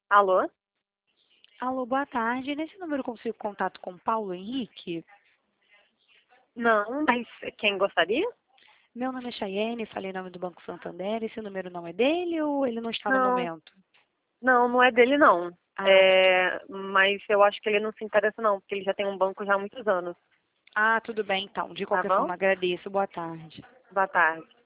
Alô? Alô, boa tarde. Nesse número eu consigo contato com Paulo Henrique? Não, mas quem gostaria? Meu nome é Chayene, falei em nome do Banco Santander. Esse número não é dele ou ele não está no Não, momento? não é dele não. Ah, Mas eu acho que ele não se interessa não, porque ele já tem um banco já há muitos anos, tudo bem então. De tá qualquer bom? forma, agradeço. Boa tarde. Boa tarde.